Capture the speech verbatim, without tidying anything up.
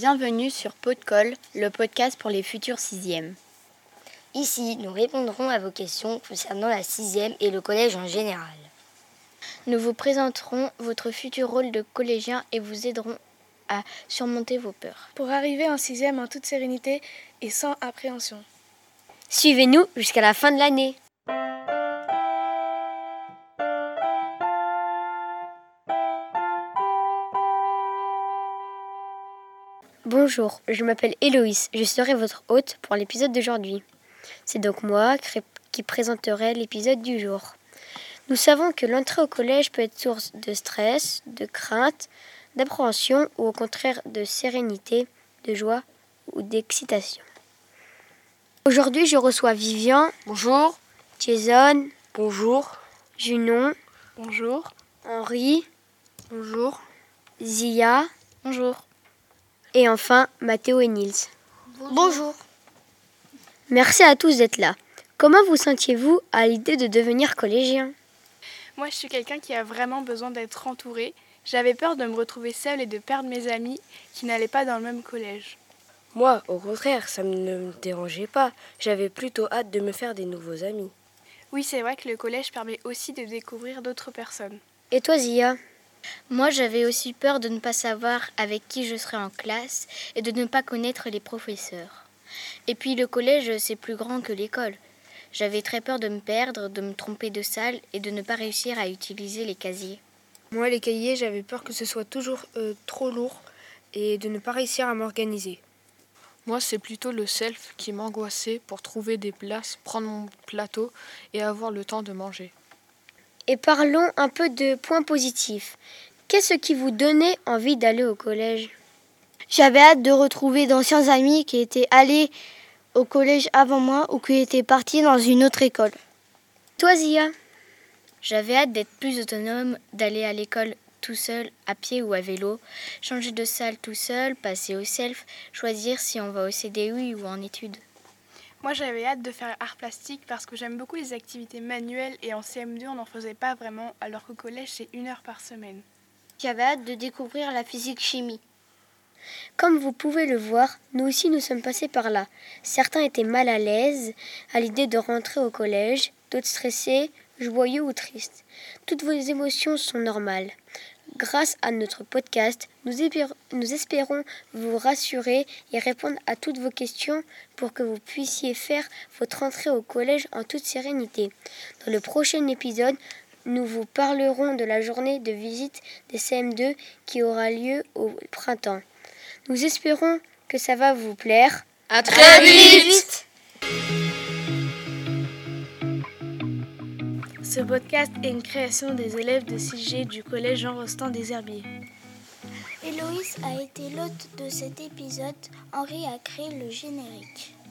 Bienvenue sur Pot de Colle, le podcast pour les futurs sixièmes. Ici, nous répondrons à vos questions concernant la sixième et le collège en général. Nous vous présenterons votre futur rôle de collégien et vous aiderons à surmonter vos peurs. Pour arriver en sixième en toute sérénité et sans appréhension. Suivez-nous jusqu'à la fin de l'année. Bonjour, je m'appelle Héloïse, je serai votre hôte pour l'épisode d'aujourd'hui. C'est donc moi qui présenterai l'épisode du jour. Nous savons que l'entrée au collège peut être source de stress, de crainte, d'appréhension ou au contraire de sérénité, de joie ou d'excitation. Aujourd'hui, je reçois Vivian. Bonjour. Jason. Bonjour. Junon. Bonjour. Henri. Bonjour. Zia. Bonjour. Et enfin, Mathéo et Nils. Bonjour. Bonjour. Merci à tous d'être là. Comment vous sentiez-vous à l'idée de devenir collégien ? Moi, je suis quelqu'un qui a vraiment besoin d'être entouré. J'avais peur de me retrouver seule et de perdre mes amis qui n'allaient pas dans le même collège. Moi, au contraire, ça ne me dérangeait pas. J'avais plutôt hâte de me faire des nouveaux amis. Oui, c'est vrai que le collège permet aussi de découvrir d'autres personnes. Et toi, Zia ? Moi, j'avais aussi peur de ne pas savoir avec qui je serais en classe et de ne pas connaître les professeurs. Et puis le collège, c'est plus grand que l'école. J'avais très peur de me perdre, de me tromper de salle et de ne pas réussir à utiliser les casiers. Moi, les cahiers, j'avais peur que ce soit toujours euh, trop lourd et de ne pas réussir à m'organiser. Moi, c'est plutôt le self qui m'angoissait pour trouver des places, prendre mon plateau et avoir le temps de manger. Et parlons un peu de points positifs. Qu'est-ce qui vous donnait envie d'aller au collège ? J'avais hâte de retrouver d'anciens amis qui étaient allés au collège avant moi ou qui étaient partis dans une autre école. Toi, Zia ? J'avais hâte d'être plus autonome, d'aller à l'école tout seul, à pied ou à vélo, changer de salle tout seul, passer au self, choisir si on va au C D I ou en études. Moi, j'avais hâte de faire art plastique parce que j'aime beaucoup les activités manuelles et en C M deux, on n'en faisait pas vraiment, alors qu'au collège, c'est une heure par semaine. J'avais hâte de découvrir la physique-chimie. Comme vous pouvez le voir, nous aussi nous sommes passés par là. Certains étaient mal à l'aise à l'idée de rentrer au collège, d'autres stressés, joyeux ou tristes. Toutes vos émotions sont normales. Grâce à notre podcast, nous, espér- nous espérons vous rassurer et répondre à toutes vos questions pour que vous puissiez faire votre entrée au collège en toute sérénité. Dans le prochain épisode, nous vous parlerons de la journée de visite des C M deux qui aura lieu au printemps. Nous espérons que ça va vous plaire. À très vite. Ce podcast est une création des élèves de six G du collège Jean Rostand des Herbiers. Héloïse a été l'hôte de cet épisode. Henri a créé le générique.